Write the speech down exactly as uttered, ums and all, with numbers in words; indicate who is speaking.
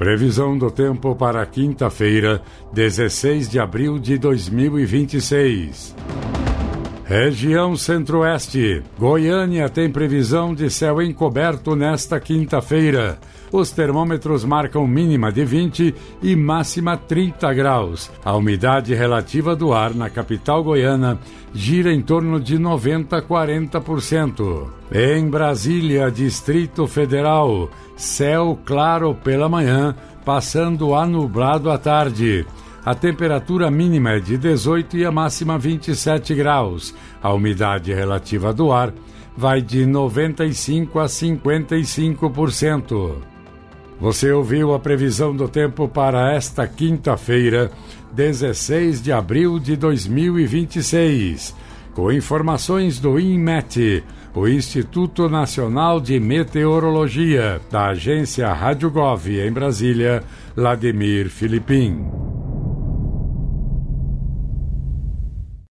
Speaker 1: Previsão do tempo para quinta-feira, dezesseis de abril de dois mil e vinte e seis. Região Centro-Oeste. Goiânia tem previsão de céu encoberto nesta quinta-feira. Os termômetros marcam mínima de vinte e máxima trinta graus. A umidade relativa do ar na capital goiana gira em torno de noventa a quarenta por cento. Em Brasília, Distrito Federal, céu claro pela manhã, passando a nublado à tarde. A temperatura mínima é de dezoito e a máxima vinte e sete graus. A umidade relativa do ar vai de noventa e cinco a cinquenta e cinco por cento. Você ouviu a previsão do tempo para esta quinta-feira, dezesseis de abril de dois mil e vinte e seis. Com informações do INMET, o Instituto Nacional de Meteorologia, da agência Rádio Gov em Brasília, Vladimir Filipim.